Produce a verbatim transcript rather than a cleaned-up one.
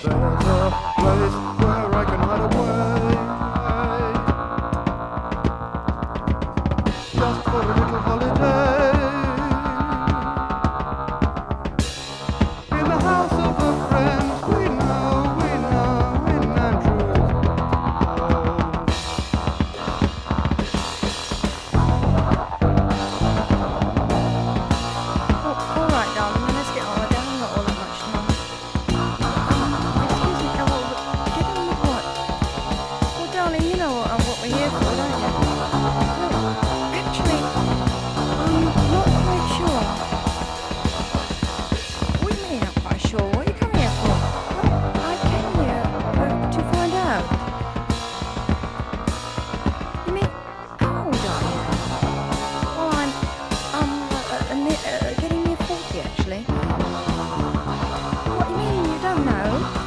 There's a place where I can hide away just for a little holiday in the house of a friend we know, we know in Andrews Hall. Oh, all right, darling, then let's get on. I haven't got all that much time. Um, excuse me, oh, well, get on with what? Well, darling, you know what, uh, what we're here for, don't you? Well, actually, I'm not quite sure. What do you mean, not quite sure? What are you coming here for? Well, I came here uh, to find out. You mean, how old are you? Well, I'm, um, uh, uh, ne- uh, getting near forty, actually. What, you mean you don't know?